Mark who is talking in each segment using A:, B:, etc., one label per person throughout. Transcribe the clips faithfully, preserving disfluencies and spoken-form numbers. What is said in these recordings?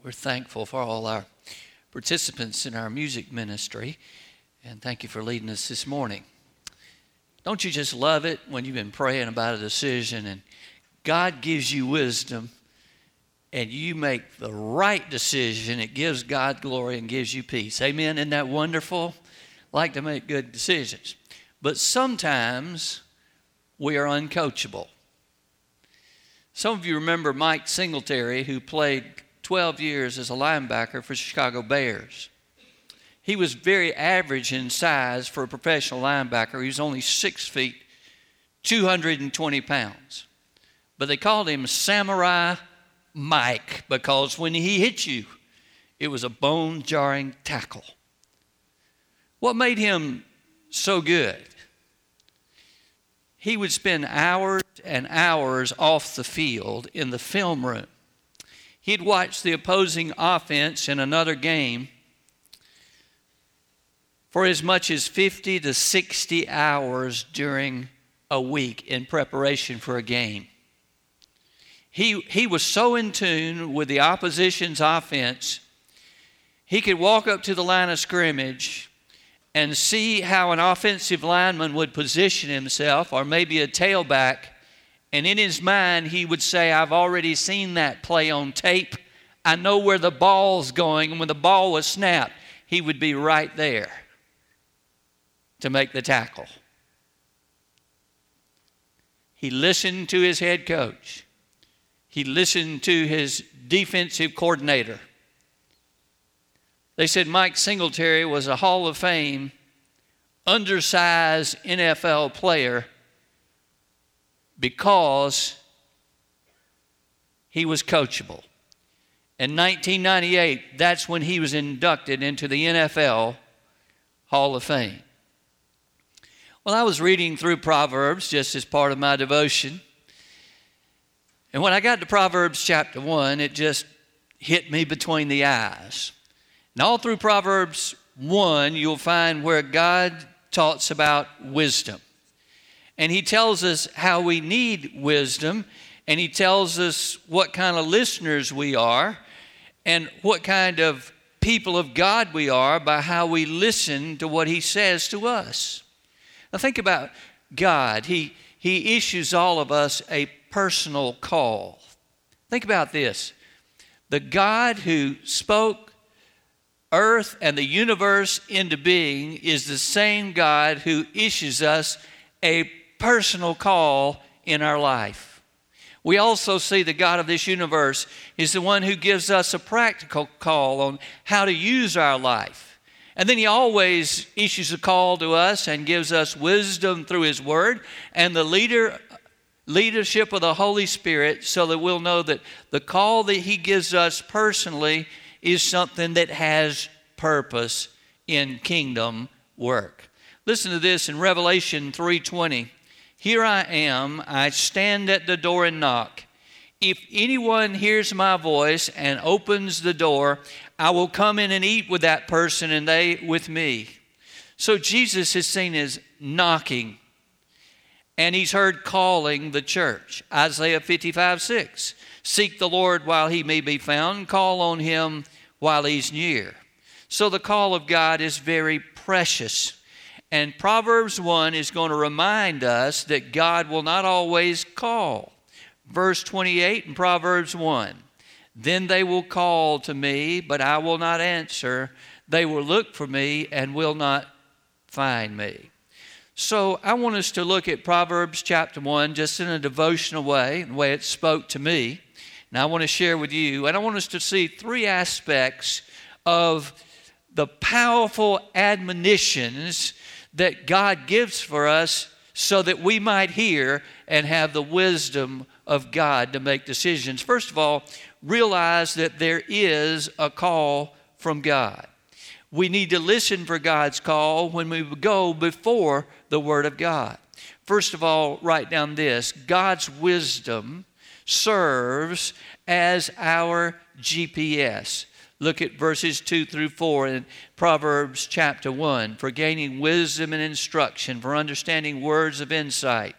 A: We're thankful for all our participants in our music ministry, and thank you for leading us this morning. Don't you just love it when you've been praying about a decision and God gives you wisdom and you make the right decision? It gives God glory and gives you peace. Amen? Isn't that wonderful? Like to make good decisions. But sometimes we are uncoachable. Some of you remember Mike Singletary, who played twelve years as a linebacker for Chicago Bears. He was very average in size for a professional linebacker. He was only six feet, two hundred twenty pounds. But they called him Samurai Mike because when he hit you, it was a bone-jarring tackle. What made him so good? He would spend hours and hours off the field in the film room. He'd watch the opposing offense in another game for as much as fifty to sixty hours during a week in preparation for a game. He, he was so in tune with the opposition's offense, he could walk up to the line of scrimmage and see how an offensive lineman would position himself, or maybe a tailback, and in his mind he would say, I've already seen that play on tape. I know where the ball's going, and when the ball was snapped, he would be right there to make the tackle. He listened to his head coach. He listened to his defensive coordinator. They said Mike Singletary was a Hall of Fame, undersized N F L player because he was coachable. In nineteen ninety-eight, that's when he was inducted into the N F L Hall of Fame. Well, I was reading through Proverbs just as part of my devotion. And when I got to Proverbs chapter one, it just hit me between the eyes. And all through Proverbs one, you'll find where God talks about wisdom. And he tells us how we need wisdom. And he tells us what kind of listeners we are and what kind of people of God we are by how we listen to what he says to us. Now think about God. He, he issues all of us a personal call. Think about this. The God who spoke earth and the universe into being is the same God who issues us a personal call in our life. We also see the God of this universe is the one who gives us a practical call on how to use our life. And then he always issues a call to us and gives us wisdom through his word and the leader leadership of the Holy Spirit so that we'll know that the call that he gives us personally is something that has purpose in kingdom work. Listen to this in Revelation three twenty. Here I am, I stand at the door and knock. If anyone hears my voice and opens the door, I will come in and eat with that person and they with me. So Jesus is seen as knocking, and he's heard calling the church. Isaiah fifty-five six. Seek the Lord while he may be found. Call on him while he's near. So the call of God is very precious. And Proverbs one is going to remind us that God will not always call. Verse twenty-eight in Proverbs one. Then they will call to me, but I will not answer. They will look for me and will not find me. So I want us to look at Proverbs chapter one just in a devotional way, the way it spoke to me. And I want to share with you, and I want us to see three aspects of the powerful admonitions that God gives for us so that we might hear and have the wisdom of God to make decisions. First of all, realize that there is a call from God. We need to listen for God's call when we go before the Word of God. First of all, write down this. God's wisdom serves as our G P S. Look at verses two through four in Proverbs chapter one. For gaining wisdom and instruction, for understanding words of insight,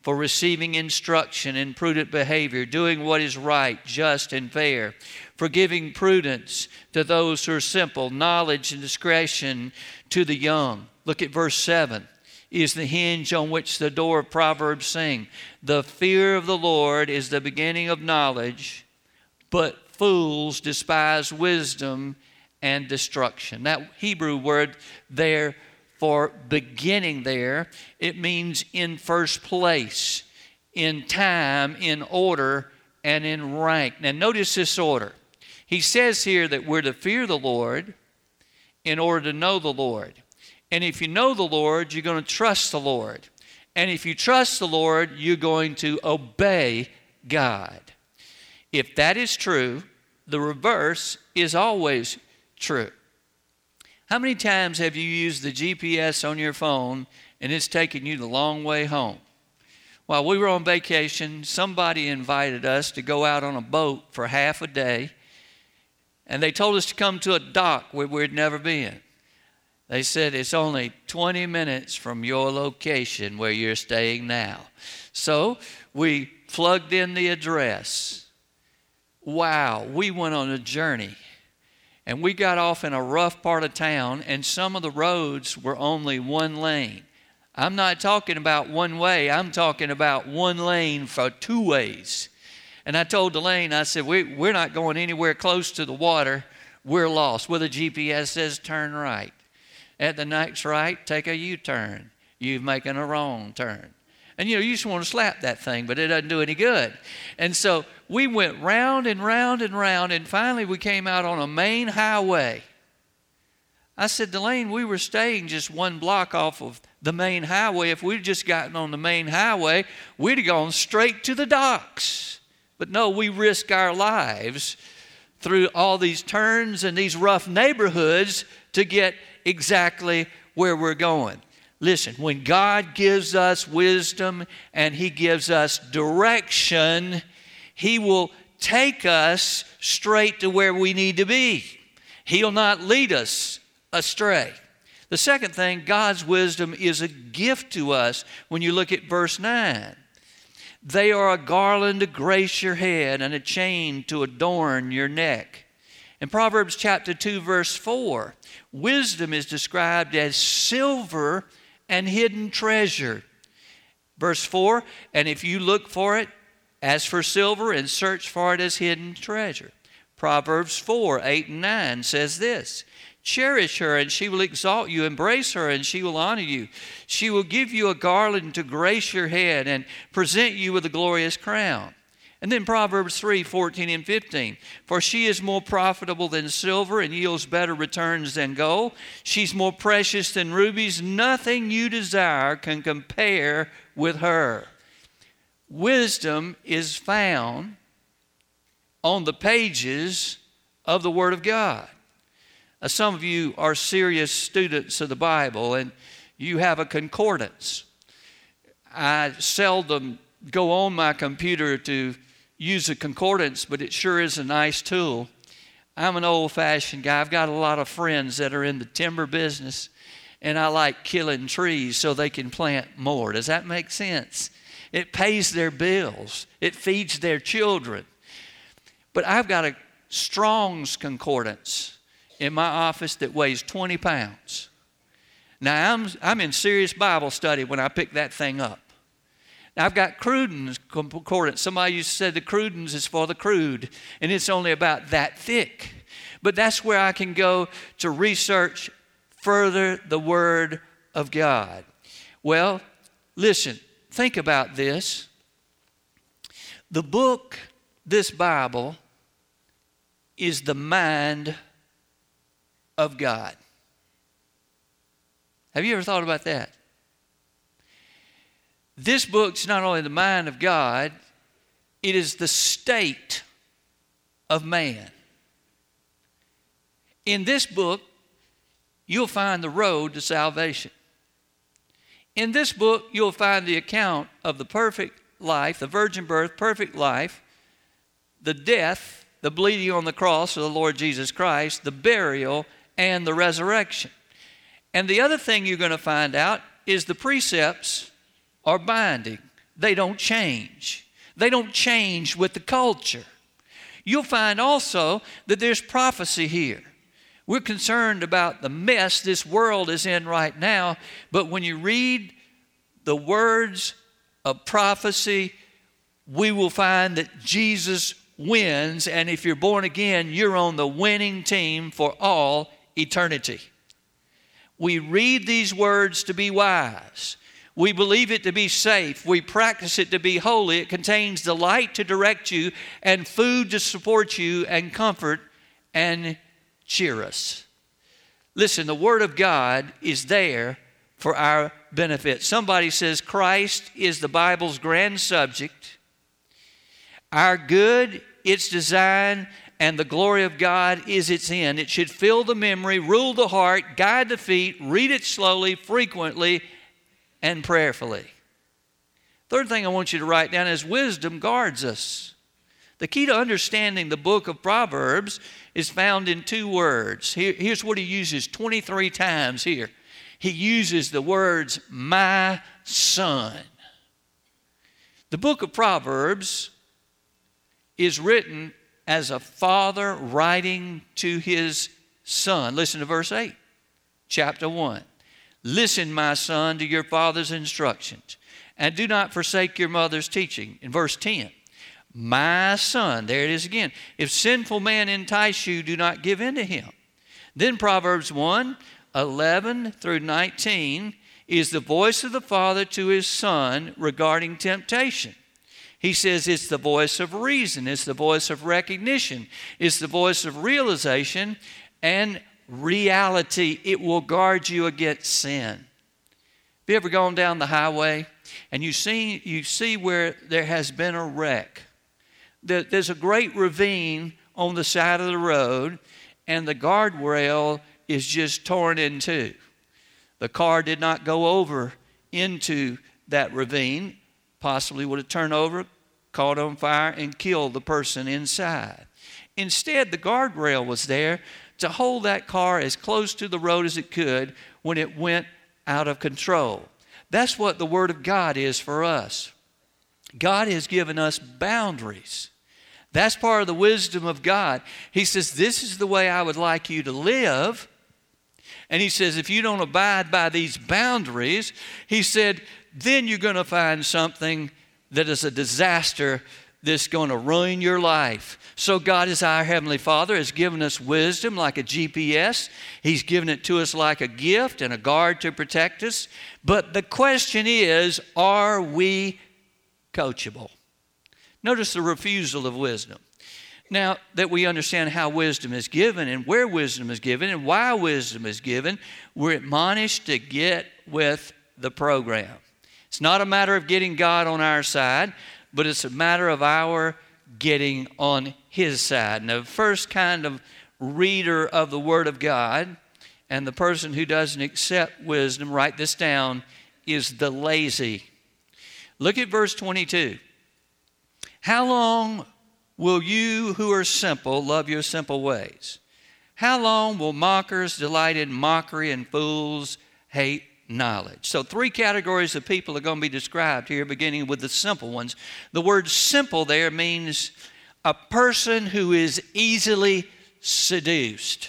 A: for receiving instruction in prudent behavior, doing what is right, just, and fair, for giving prudence to those who are simple, knowledge and discretion to the young. Look at verse seven. Is the hinge on which the door of Proverbs sing. The fear of the Lord is the beginning of knowledge, but fools despise wisdom and destruction. That Hebrew word there for beginning there, it means in first place, in time, in order, and in rank. Now notice this order. He says here that we're to fear the Lord in order to know the Lord. And if you know the Lord, you're going to trust the Lord. And if you trust the Lord, you're going to obey God. If that is true, the reverse is always true. How many times have you used the G P S on your phone and it's taken you the long way home? While we were on vacation, somebody invited us to go out on a boat for half a day, and they told us to come to a dock where we'd never been. They said it's only twenty minutes from your location where you're staying now. So we plugged in the address. Wow, we went on a journey. And we got off in a rough part of town, and some of the roads were only one lane. I'm not talking about one way. I'm talking about one lane for two ways. And I told Delane, I said, we, we're not going anywhere close to the water. We're lost. Well, the G P S says turn right. At the next right, take a U-turn. You're making a wrong turn. And, you know, you just want to slap that thing, but it doesn't do any good. And so we went round and round and round, and finally we came out on a main highway. I said, Delane, we were staying just one block off of the main highway. If we'd just gotten on the main highway, we'd have gone straight to the docks. But no, we risk our lives through all these turns and these rough neighborhoods to get exactly where we're going. Listen, when God gives us wisdom and He gives us direction, He will take us straight to where we need to be. He'll not lead us astray. The second thing, God's wisdom is a gift to us when you look at verse nine. They are a garland to grace your head and a chain to adorn your neck. In Proverbs chapter two, verse four, wisdom is described as silver and hidden treasure. Verse four, and if you look for it as for silver and search for it as hidden treasure. Proverbs four, eight and nine says this, cherish her and she will exalt you. Embrace her and she will honor you. She will give you a garland to grace your head and present you with a glorious crown. And then Proverbs three, fourteen and fifteen. For she is more profitable than silver and yields better returns than gold. She's more precious than rubies. Nothing you desire can compare with her. Wisdom is found on the pages of the Word of God. Now, some of you are serious students of the Bible and you have a concordance. I seldom go on my computer to use a concordance, but it sure is a nice tool. I'm an old-fashioned guy. I've got a lot of friends that are in the timber business, and I like killing trees so they can plant more. Does that make sense? It pays their bills. It feeds their children. But I've got a Strong's concordance in my office that weighs twenty pounds. Now, I'm, I'm in serious Bible study when I pick that thing up. Now, I've got Cruden's concordance. Somebody used to say the Cruden's is for the crude, and it's only about that thick. But that's where I can go to research further the Word of God. Well, listen, think about this. The book, this Bible, is the mind of God. Have you ever thought about that? This book's not only the mind of God, it is the state of man. In this book, you'll find the road to salvation. In this book, you'll find the account of the perfect life, the virgin birth, perfect life, the death, the bleeding on the cross of the Lord Jesus Christ, the burial, and the resurrection. And the other thing you're going to find out is the precepts are binding they don't change. They don't change with the culture. You'll find also that there's prophecy here. We're concerned about the mess this world is in right now, but when you read the words of prophecy, we will find that Jesus wins, and if you're born again, you're on the winning team for all eternity. We read these words to be wise. We believe it to be safe. We practice it to be holy. It contains the light to direct you and food to support you and comfort and cheer us. Listen, the Word of God is there for our benefit. Somebody says Christ is the Bible's grand subject. Our good, its design, and the glory of God is its end. It should fill the memory, rule the heart, guide the feet, read it slowly, frequently, and prayerfully. Third thing I want you to write down is wisdom guards us. The key to understanding the book of Proverbs is found in two words. Here, here's what he uses twenty-three times here. He uses the words, my son. The book of Proverbs is written as a father writing to his son. Listen to verse eight, chapter one. Listen, my son, to your father's instructions, and do not forsake your mother's teaching. In verse ten, my son, there it is again. If sinful man entice you, do not give in to him. Then Proverbs one, eleven through nineteen is the voice of the father to his son regarding temptation. He says it's the voice of reason, it's the voice of recognition, it's the voice of realization and reality. It will guard you against sin. Have you ever gone down the highway and you see, you see where there has been a wreck? There's a great ravine on the side of the road and the guardrail is just torn in two. The car did not go over into that ravine. Possibly would have turned over, caught on fire, and killed the person inside. Instead, the guardrail was there to hold that car as close to the road as it could when it went out of control. That's what the Word of God is for us. God has given us boundaries. That's part of the wisdom of God. He says, this is the way I would like you to live. And he says, if you don't abide by these boundaries, he said, then you're going to find something that is a disaster that's going to ruin your life. So God, as our Heavenly Father, has given us wisdom like a G P S. He's given it to us like a gift and a guard to protect us. But the question is, are we coachable? Notice the refusal of wisdom. Now that we understand how wisdom is given and where wisdom is given and why wisdom is given, we're admonished to get with the program. It's not a matter of getting God on our side, but it's a matter of our getting on His side. Now, the first kind of reader of the Word of God and the person who doesn't accept wisdom, write this down, is the lazy. Look at verse twenty-two. How long will you who are simple love your simple ways? How long will mockers delight in mockery and fools hate knowledge? So three categories of people are going to be described here, beginning with the simple ones. The word simple there means a person who is easily seduced.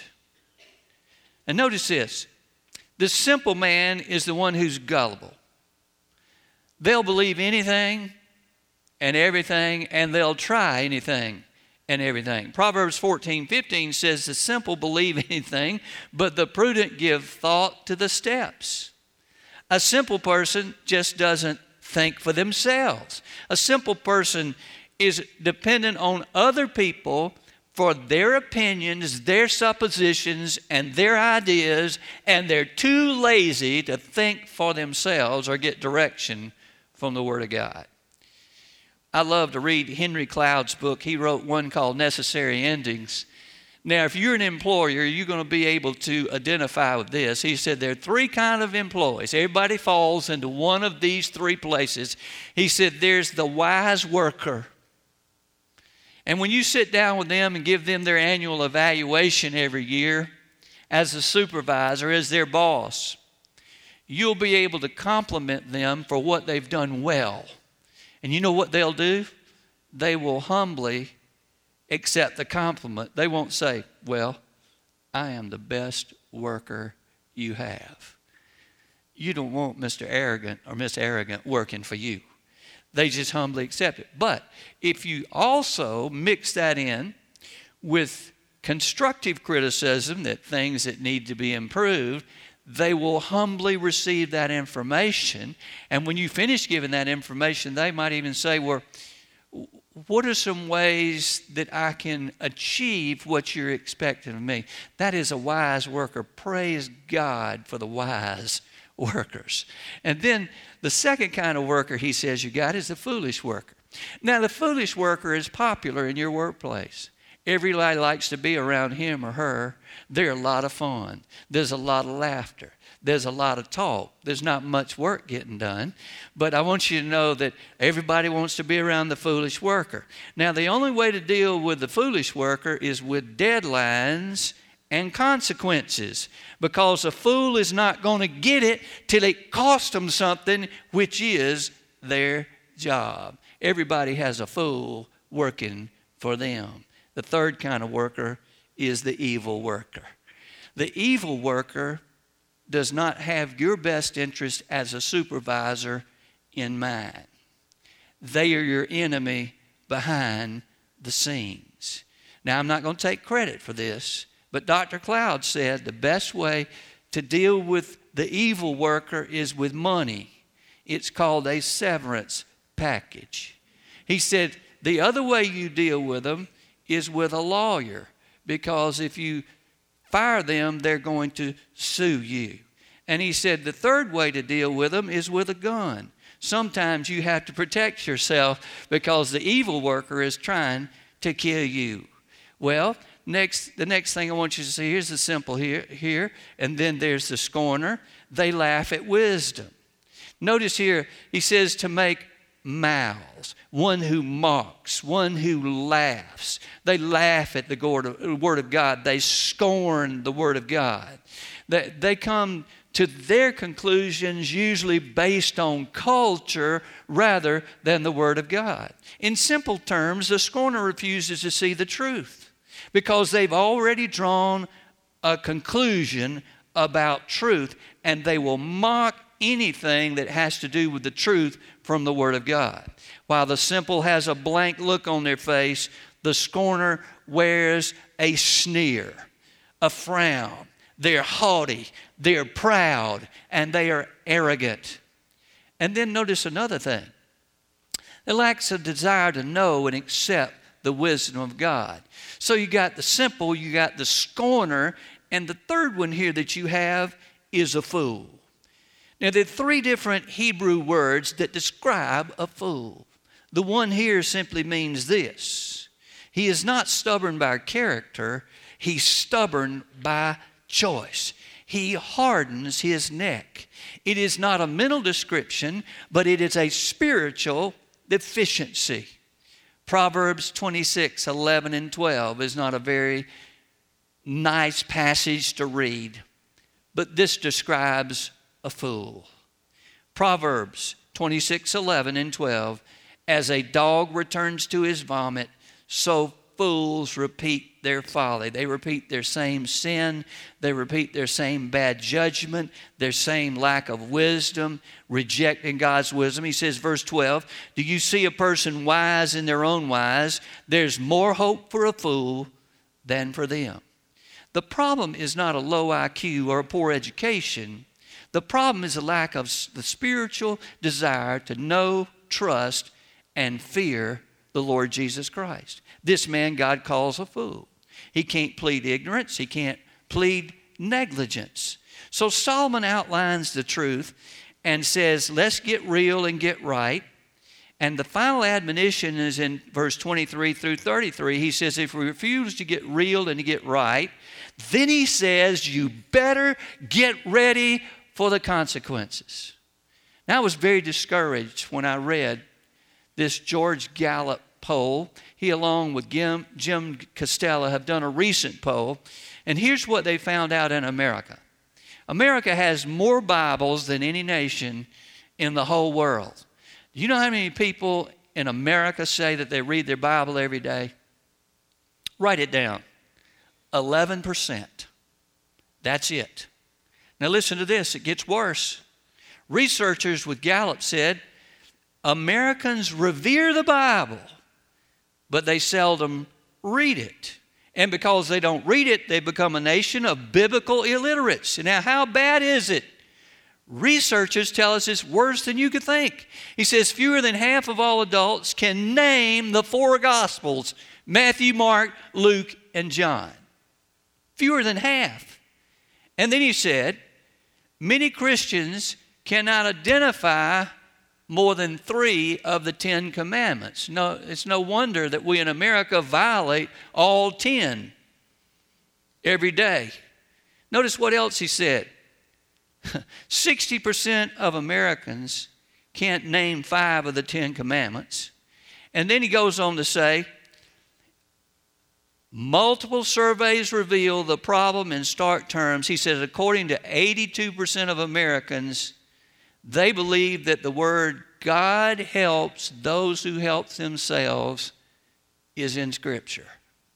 A: And notice this. The simple man is the one who's gullible. They'll believe anything and everything, and they'll try anything and everything. Proverbs fourteen fifteen says, the simple believe anything, but the prudent give thought to the steps. A simple person just doesn't think for themselves. A simple person is dependent on other people for their opinions, their suppositions, and their ideas, and they're too lazy to think for themselves or get direction from the Word of God. I love to read Henry Cloud's book. He wrote one called Necessary Endings. Now, if you're an employer, you're going to be able to identify with this. He said there are three kind of employees. Everybody falls into one of these three places. He said there's the wise worker. And when you sit down with them and give them their annual evaluation every year as a supervisor, as their boss, you'll be able to compliment them for what they've done well. And you know what they'll do? They will humbly accept the compliment. They won't say, well, I am the best worker you have. You don't want Mister Arrogant or Miss Arrogant working for you. They just humbly accept it. But if you also mix that in with constructive criticism, that things that need to be improved, they will humbly receive that information. And when you finish giving that information, they might even say, well, what are some ways that I can achieve what you're expecting of me? That is a wise worker. Praise God for the wise workers. And then the second kind of worker he says you got is the foolish worker. Now, the foolish worker is popular in your workplace. Everybody likes to be around him or her. They're a lot of fun. There's a lot of laughter. There's a lot of talk. There's not much work getting done. But I want you to know that everybody wants to be around the foolish worker. Now, the only way to deal with the foolish worker is with deadlines and consequences, because a fool is not going to get it till it costs them something, which is their job. Everybody has a fool working for them. The third kind of worker is the evil worker. The evil worker does not have your best interest as a supervisor in mind. They are your enemy behind the scenes. Now, I'm not going to take credit for this, but Doctor Cloud said the best way to deal with the evil worker is with money. It's called a severance package. He said the other way you deal with them is with a lawyer, because if you fire them, they're going to sue you. And he said the third way to deal with them is with a gun. Sometimes you have to protect yourself because the evil worker is trying to kill you. Well, next, the next thing I want you to see, here's the simple here, here, and then there's the scorner. They laugh at wisdom. Notice here, he says to make mouths, one who mocks, one who laughs. They laugh at the word of God. They scorn the word of God. They, they come to their conclusions usually based on culture rather than the word of God. In simple terms, the scorner refuses to see the truth because they've already drawn a conclusion about truth, and they will mock anything that has to do with the truth from the Word of God. While the simple has a blank look on their face, the scorner wears a sneer, a frown. They're haughty, they're proud, and they are arrogant. And then notice another thing. It lacks a desire to know and accept the wisdom of God. So you got the simple, you got the scorner, and the third one here that you have is a fool. Now, there are three different Hebrew words that describe a fool. The one here simply means this: he is not stubborn by character, he's stubborn by choice. He hardens his neck. It is not a mental description, but it is a spiritual deficiency. Proverbs twenty-six, eleven and twelve is not a very nice passage to read, but this describes a fool. Proverbs twenty-six, eleven and twelve, as a dog returns to his vomit, so fools repeat their folly. They repeat their same sin. They repeat their same bad judgment, their same lack of wisdom, rejecting God's wisdom. He says, verse twelve, do you see a person wise in their own wise? There's more hope for a fool than for them. The problem is not a low I Q or a poor education. The problem is a lack of the spiritual desire to know, trust, and fear the Lord Jesus Christ. This man God calls a fool. He can't plead ignorance. He can't plead negligence. So Solomon outlines the truth and says, let's get real and get right. And the final admonition is in verse twenty-three through thirty-three. He says, if we refuse to get real and to get right, then he says, you better get ready for the consequences. Now, I was very discouraged when I read this George Gallup poll. He, along with Jim, Jim Costello, have done a recent poll. And here's what they found out in America. America has more Bibles than any nation in the whole world. Do you know how many people in America say that they read their Bible every day? Write it down. eleven percent. That's it. Now listen to this. It gets worse. Researchers with Gallup said Americans revere the Bible, but they seldom read it. And because they don't read it, they become a nation of biblical illiterates. Now, how bad is it? Researchers tell us it's worse than you could think. He says fewer than half of all adults can name the four Gospels: Matthew, Mark, Luke, and John. Fewer than half. And then he said, many Christians cannot identify more than three of the Ten Commandments. No, it's no wonder that we in America violate all ten every day. Notice what else he said. sixty percent of Americans can't name five of the Ten Commandments. And then he goes on to say, multiple surveys reveal the problem in stark terms. He says, according to eighty-two percent of Americans, they believe that the word God helps those who help themselves is in Scripture.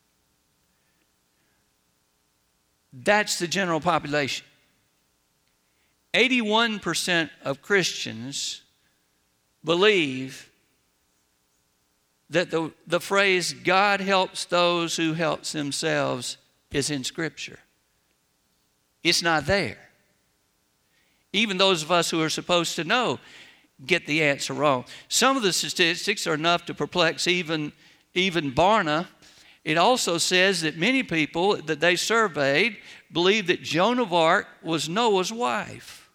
A: That's the general population. eighty-one percent of Christians believe that the, the phrase God helps those who help themselves is in Scripture. It's not there. Even those of us who are supposed to know get the answer wrong. Some of the statistics are enough to perplex even, even Barna. It also says that many people that they surveyed believe that Joan of Arc was Noah's wife.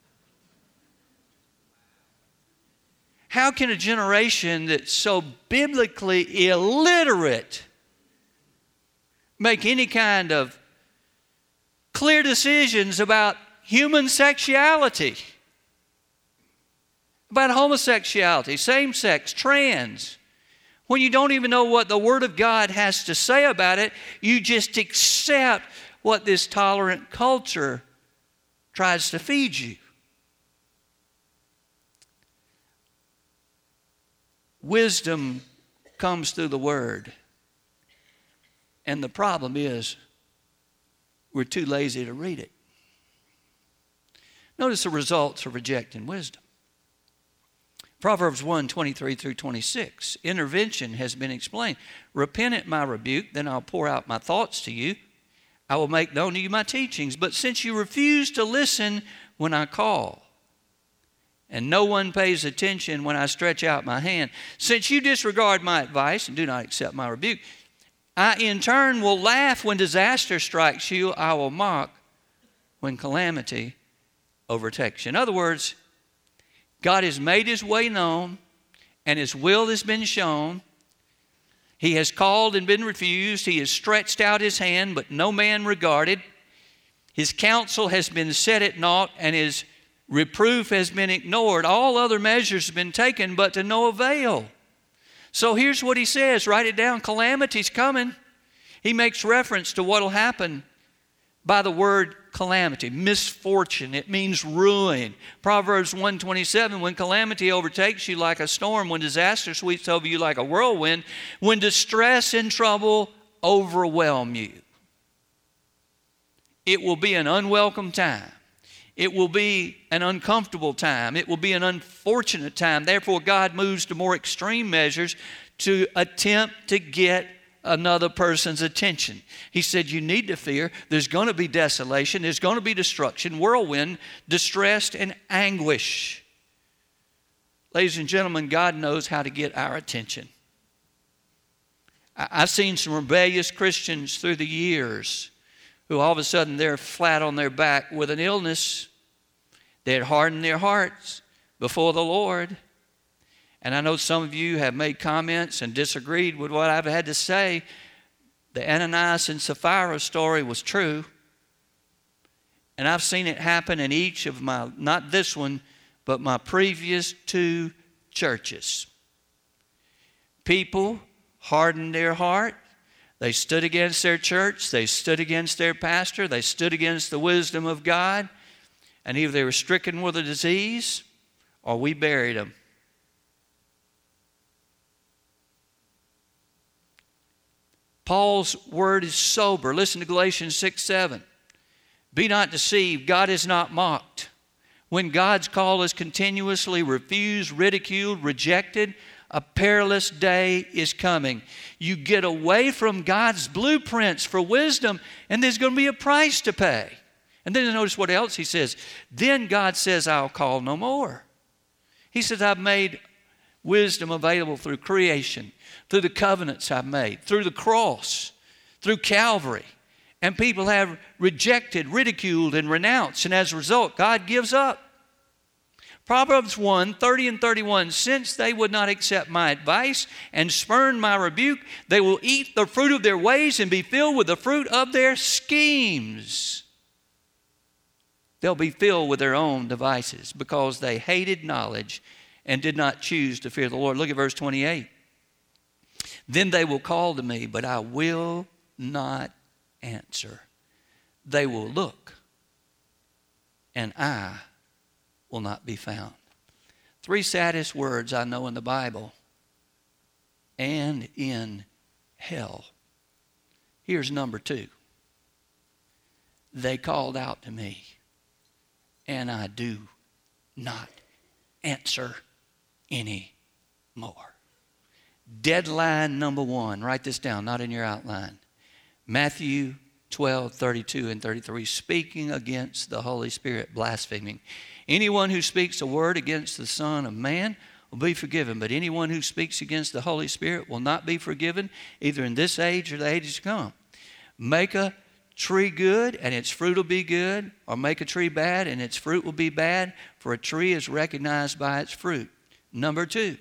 A: How can a generation that's so biblically illiterate make any kind of clear decisions about human sexuality, about homosexuality, same-sex, trans, when you don't even know what the Word of God has to say about it? You just accept what this tolerant culture tries to feed you. Wisdom comes through the Word. And the problem is we're too lazy to read it. Notice the results of rejecting wisdom. Proverbs one, twenty-three through twenty-six. Intervention has been explained. Repent at my rebuke, then I'll pour out my thoughts to you. I will make known to you my teachings. But since you refuse to listen when I call, and no one pays attention when I stretch out my hand, since you disregard my advice and do not accept my rebuke, I in turn will laugh when disaster strikes you. I will mock when calamity overtakes you. In other words, God has made His way known and His will has been shown. He has called and been refused. He has stretched out His hand, but no man regarded. His counsel has been set at naught, and His reproof has been ignored. All other measures have been taken, but to no avail. So here's what He says. Write it down. Calamity's coming. He makes reference to what will happen by the word calamity, misfortune. It means ruin. Proverbs one twenty-seven, when calamity overtakes you like a storm, when disaster sweeps over you like a whirlwind, when distress and trouble overwhelm you. It will be an unwelcome time. It will be an uncomfortable time. It will be an unfortunate time. Therefore, God moves to more extreme measures to attempt to get another person's attention. He said, you need to fear. There's going to be desolation. There's going to be destruction, whirlwind, distress, and anguish. Ladies and gentlemen, God knows how to get our attention. I've seen some rebellious Christians through the years who all of a sudden they're flat on their back with an illness. They had hardened their hearts before the Lord. And I know some of you have made comments and disagreed with what I've had to say. The Ananias and Sapphira story was true. And I've seen it happen in each of my, not this one, but my previous two churches. People hardened their heart. They stood against their church. They stood against their pastor. They stood against the wisdom of God. And either they were stricken with a disease or we buried them. Paul's word is sober. Listen to Galatians six seven. Be not deceived, God is not mocked. When God's call is continuously refused, ridiculed, rejected, a perilous day is coming. You get away from God's blueprints for wisdom, and there's going to be a price to pay. And then notice what else he says. Then God says, I'll call no more. He says, I've made wisdom available through creation, through the covenants I've made, through the cross, through Calvary. And people have rejected, ridiculed, and renounced. And as a result, God gives up. Proverbs one, thirty and thirty-one, since they would not accept my advice and spurn my rebuke, they will eat the fruit of their ways and be filled with the fruit of their schemes. They'll be filled with their own devices because they hated knowledge and did not choose to fear the Lord. Look at verse twenty-eight. Then they will call to me, but I will not answer. They will look, and I will not be found. Three saddest words I know in the Bible. And in hell. Here's number two. They called out to me, and I do not answer anymore. Deadline number one. Write this down, not in your outline. Matthew twelve, thirty-two and thirty-three. Speaking against the Holy Spirit, blaspheming. Anyone who speaks a word against the Son of Man will be forgiven. But anyone who speaks against the Holy Spirit will not be forgiven, either in this age or the ages to come. Make a tree good, and its fruit will be good. Or make a tree bad, and its fruit will be bad. For a tree is recognized by its fruit. Number two.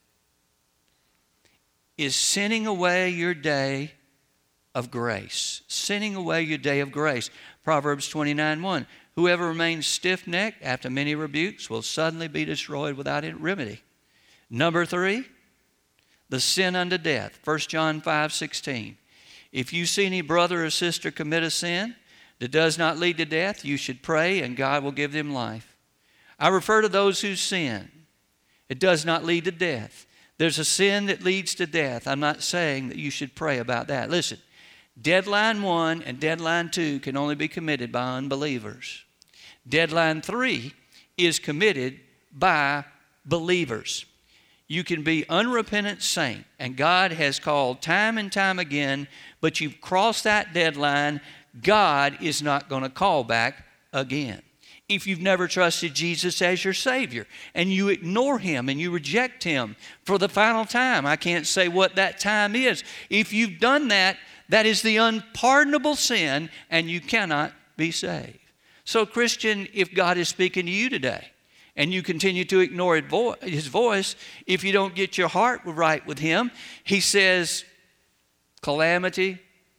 A: Is sinning away your day of grace. Sinning away your day of grace. Proverbs twenty-nine one. Whoever remains stiff-necked after many rebukes will suddenly be destroyed without remedy. Number three, the sin unto death. First John five sixteen. If you see any brother or sister commit a sin that does not lead to death, you should pray and God will give them life. I refer to those who sin. It does not lead to death. There's a sin that leads to death. I'm not saying that you should pray about that. Listen, deadline one and deadline two can only be committed by unbelievers. Deadline three is committed by believers. You can be unrepentant saint, and God has called time and time again, but you've crossed that deadline. God is not going to call back again. If you've never trusted Jesus as your Savior and you ignore Him and you reject Him for the final time, I can't say what that time is. If you've done that, that is the unpardonable sin, and you cannot be saved. So, Christian, if God is speaking to you today and you continue to ignore His voice, if you don't get your heart right with Him, He says, calamity,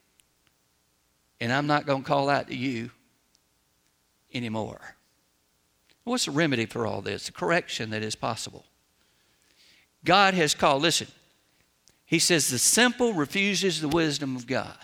A: and I'm not going to call out to you anymore. What's the remedy for all this? The correction that is possible. God has called, listen, He says the simple refuses the wisdom of God.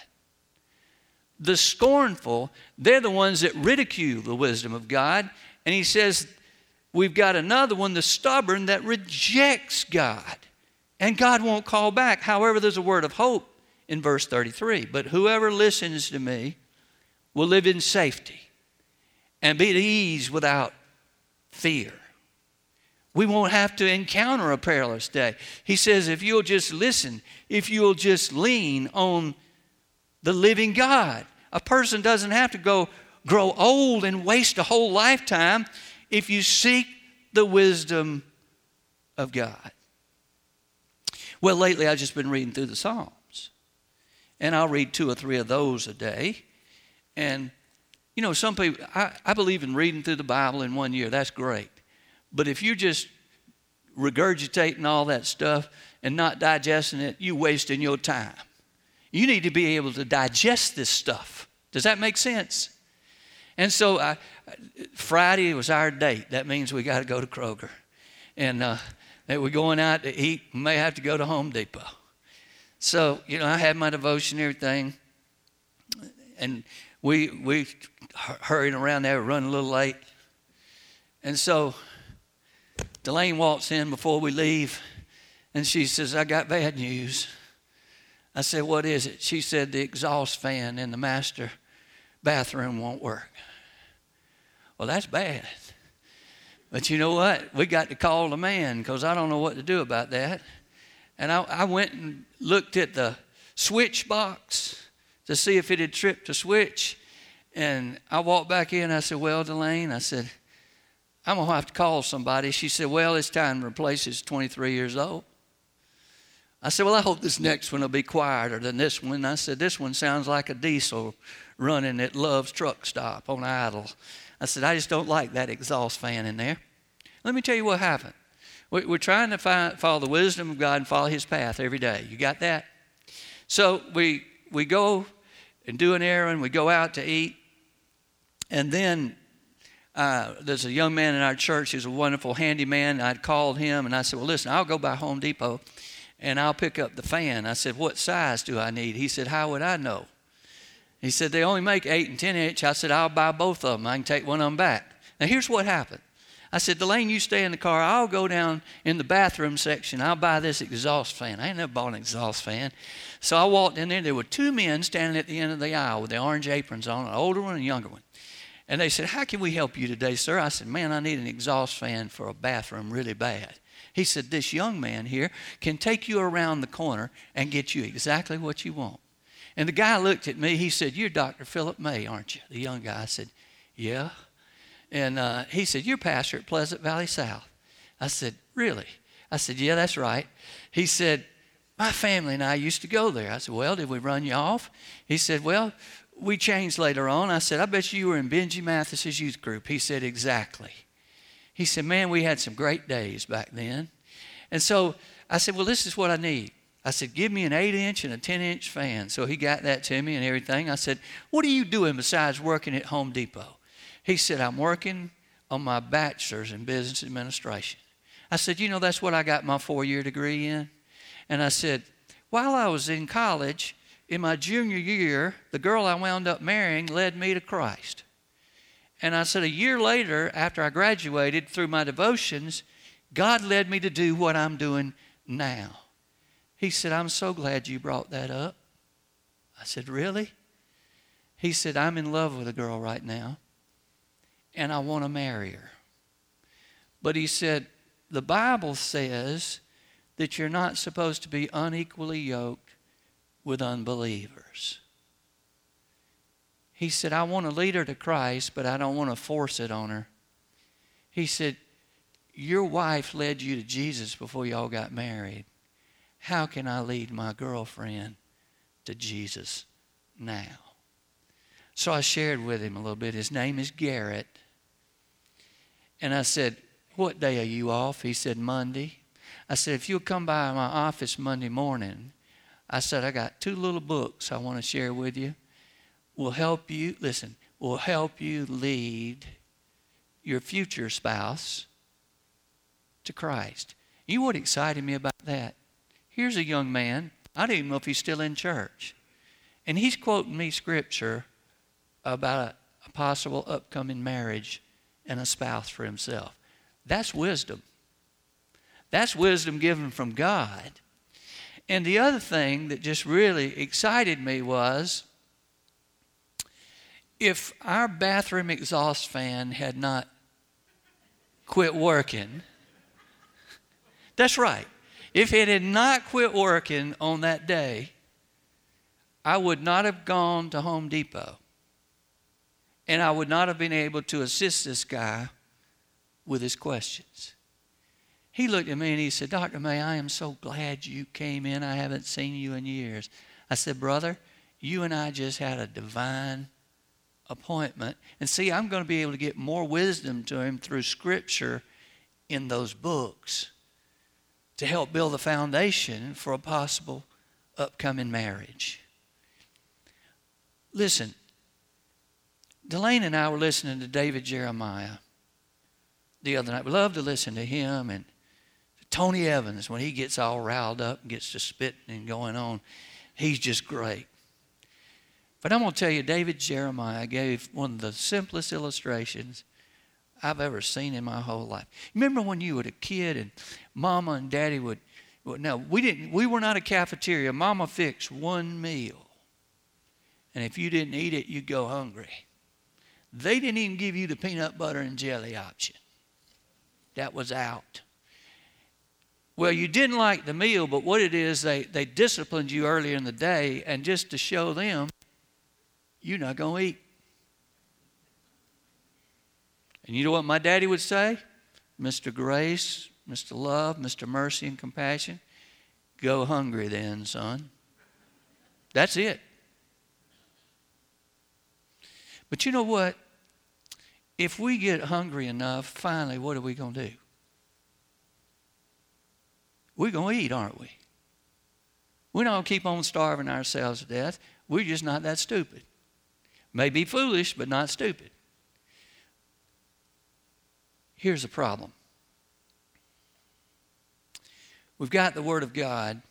A: The scornful, they're the ones that ridicule the wisdom of God. And He says we've got another one, the stubborn, that rejects God. And God won't call back. However, there's a word of hope in verse thirty-three. But whoever listens to me will live in safety and be at ease without fear. We won't have to encounter a perilous day. He says if you'll just listen, if you'll just lean on the living God. A person doesn't have to go grow old and waste a whole lifetime if you seek the wisdom of God. Well, lately I've just been reading through the Psalms. And I'll read two or three of those a day. And, you know, some people, I, I believe in reading through the Bible in one year. That's great. But if you're just regurgitating all that stuff and not digesting it, you're wasting your time. You need to be able to digest this stuff. Does that make sense? And so I, Friday was our date. That means we got to go to Kroger. And uh, we're going out to eat. We may have to go to Home Depot. So, you know, I had my devotion and everything. And we, we hurried around there, running a little late. And so Delane walks in before we leave. And she says, I got bad news. I said, what is it? She said, the exhaust fan in the master bathroom won't work. Well, that's bad. But you know what? We got to call the man because I don't know what to do about that. And I, I went and looked at the switch box to see if it had tripped a switch. And I walked back in. I said, well, Delane, I said, I'm going to have to call somebody. She said, well, it's time to replace it. It's twenty-three years old. I said, well, I hope this next one will be quieter than this one. I said, this one sounds like a diesel running at Love's truck stop on idle. I said, I just don't like that exhaust fan in there. Let me tell you what happened. We're trying to find, follow the wisdom of God and follow his path every day. You got that? So we we go and do an errand. We go out to eat. And then uh, there's a young man in our church who's a wonderful handyman. I'd called him, and I said, well, listen, I'll go by Home Depot, and I'll pick up the fan. I said, what size do I need? He said, how would I know? He said, they only make eight and ten inch. I said, I'll buy both of them. I can take one of them back. Now, here's what happened. I said, Delane, you stay in the car. I'll go down in the bathroom section. I'll buy this exhaust fan. I ain't never bought an exhaust fan. So I walked in there. There were two men standing at the end of the aisle with the orange aprons on, an older one and a younger one. And they said, how can we help you today, sir? I said, man, I need an exhaust fan for a bathroom really bad. He said, this young man here can take you around the corner and get you exactly what you want. And the guy looked at me. He said, you're Doctor Philip May, aren't you? The young guy. I said, yeah. And uh, he said, you're pastor at Pleasant Valley South. I said, really? I said, yeah, that's right. He said, my family and I used to go there. I said, well, did we run you off? He said, well, we changed later on. I said, I bet you were in Benji Mathis's youth group. He said, exactly. He said, man, we had some great days back then. And so I said, well, this is what I need. I said, give me an eight inch and a ten inch fan. So he got that to me and everything. I said, what are you doing besides working at Home Depot? He said, I'm working on my bachelor's in business administration. I said, you know, that's what I got my four-year degree in. And I said, while I was in college, in my junior year, the girl I wound up marrying led me to Christ. And I said, a year later, after I graduated through my devotions, God led me to do what I'm doing now. He said, I'm so glad you brought that up. I said, really? He said, I'm in love with a girl right now, and I want to marry her. But he said, the Bible says that you're not supposed to be unequally yoked with unbelievers. He said, I want to lead her to Christ, but I don't want to force it on her. He said, your wife led you to Jesus before y'all got married. How can I lead my girlfriend to Jesus now? So I shared with him a little bit. His name is Garrett. And I said, what day are you off? He said, Monday. I said, if you'll come by my office Monday morning, I said, I got two little books I want to share with you. Will help you, listen, will help you lead your future spouse to Christ. You know what excited me about that? Here's a young man. I don't even know if he's still in church. And he's quoting me scripture about a, a possible upcoming marriage and a spouse for himself. That's wisdom. That's wisdom given from God. And the other thing that just really excited me was if our bathroom exhaust fan had not quit working, that's right. If it had not quit working on that day, I would not have gone to Home Depot. And I would not have been able to assist this guy with his questions. He looked at me and he said, Doctor May, I am so glad you came in. I haven't seen you in years. I said, brother, you and I just had a divine appointment. And see, I'm going to be able to get more wisdom to him through Scripture in those books to help build the foundation for a possible upcoming marriage. Listen, Delane and I were listening to David Jeremiah the other night. We love to listen to him and to Tony Evans when he gets all riled up and gets to spitting and going on. He's just great. But I'm going to tell you, David Jeremiah gave one of the simplest illustrations I've ever seen in my whole life. Remember when you were a kid and Mama and Daddy would Well, no, we didn't. We were not a cafeteria. Mama fixed one meal. And if you didn't eat it, you'd go hungry. They didn't even give you the peanut butter and jelly option. That was out. Well, you didn't like the meal, but what it is, they, they disciplined you earlier in the day, and just to show them, you're not going to eat. And you know what my daddy would say? Mister Grace, Mister Love, Mister Mercy and Compassion, go hungry then, son. That's it. But you know what? If we get hungry enough, finally, what are we going to do? We're going to eat, aren't we? We're not going to keep on starving ourselves to death. We're just not that stupid. May be foolish, but not stupid. Here's the problem. We've got the Word of God.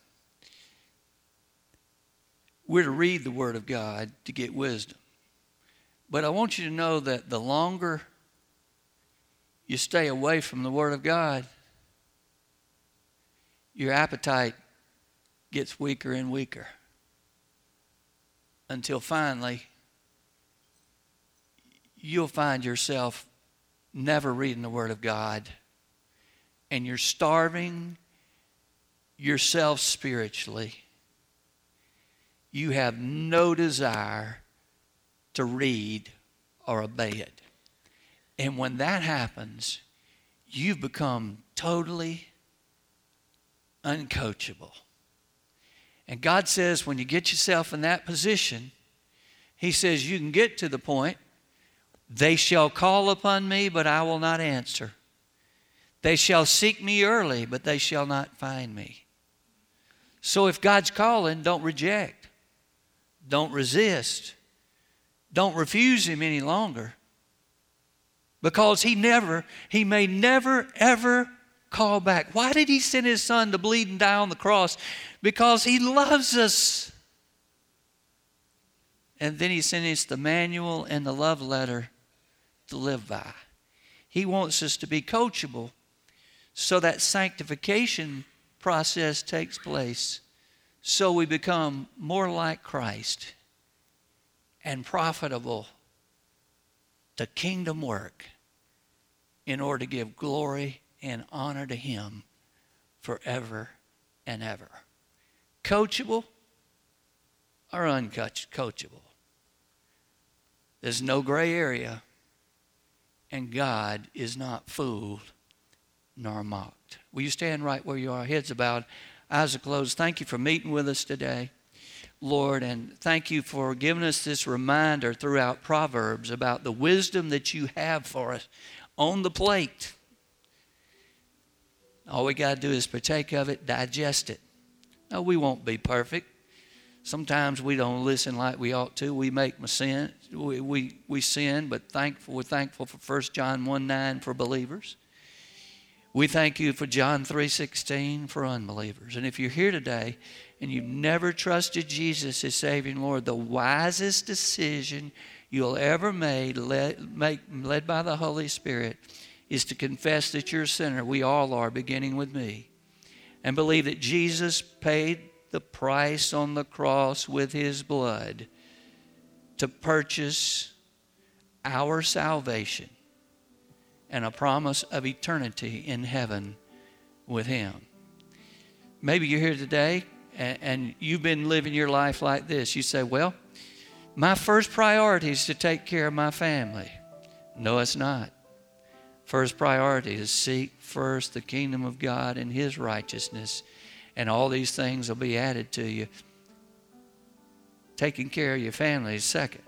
A: We're to read the Word of God to get wisdom. But I want you to know that the longer you stay away from the Word of God, your appetite gets weaker and weaker until finally you'll find yourself never reading the Word of God, and you're starving yourself spiritually. You have no desire to read or obey it. And when that happens, you've become totally uncoachable. And God says when you get yourself in that position, He says you can get to the point, they shall call upon me, but I will not answer. They shall seek me early, but they shall not find me. So if God's calling, don't reject. Don't resist. Don't refuse Him any longer. Because He never, He may never, ever call back. Why did He send His Son to bleed and die on the cross? Because He loves us. And then He sent us the manual and the love letter to live by. He wants us to be coachable so that sanctification process takes place, so we become more like Christ and profitable to kingdom work in order to give glory and honor to Him forever and ever. Coachable or uncoachable? There's no gray area, and God is not fooled nor mocked. Will you stand right where you are, heads bowed, eyes are closed? Thank you for meeting with us today, Lord, and thank you for giving us this reminder throughout Proverbs about the wisdom that you have for us on the plate. All we got to do is partake of it, digest it. No, we won't be perfect. Sometimes we don't listen like we ought to. We make sin. We, we, we sin, but thankful, we're thankful for First John one nine for believers. We thank you for John three sixteen for unbelievers. And if you're here today and you've never trusted Jesus as Savior and Lord, the wisest decision you'll ever made, led, make, led by the Holy Spirit, is to confess that you're a sinner. We all are, beginning with me. And believe that Jesus paid the price on the cross with His blood to purchase our salvation and a promise of eternity in heaven with Him. Maybe you're here today and, and you've been living your life like this. You say, well, my first priority is to take care of my family. No, it's not. First priority is seek first the kingdom of God and His righteousness, and all these things will be added to you. Taking care of your family is second.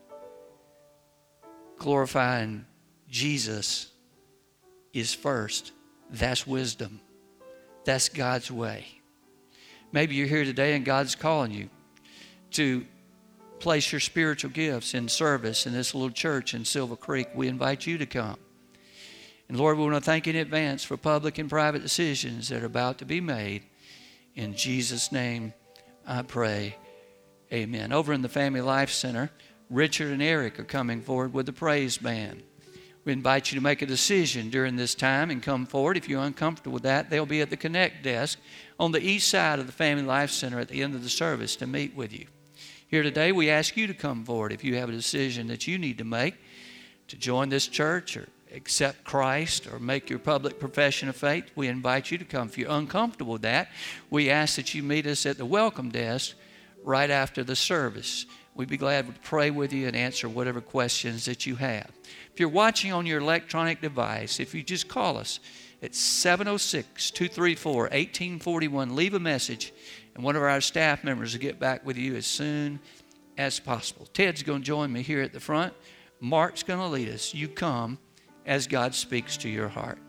A: Glorifying Jesus is first. That's wisdom. That's God's way. Maybe you're here today and God's calling you to place your spiritual gifts in service in this little church in Silver Creek. We invite you to come. And Lord, we want to thank you in advance for public and private decisions that are about to be made. In Jesus' name I pray. Amen. Over in the Family Life Center, Richard and Eric are coming forward with the praise band. We invite you to make a decision during this time and come forward. If you're uncomfortable with that, they'll be at the Connect desk on the east side of the Family Life Center at the end of the service to meet with you. Here today, we ask you to come forward if you have a decision that you need to make to join this church or accept Christ or make your public profession of faith. We invite you to come. If you're uncomfortable with that, we ask that you meet us at the welcome desk right after the service. We'd be glad to pray with you and answer whatever questions that you have. If you're watching on your electronic device, if you just call us at seven oh six, two three four, one eight four one, leave a message, and one of our staff members will get back with you as soon as possible. Ted's going to join me here at the front. Mark's going to lead us. You come as God speaks to your heart.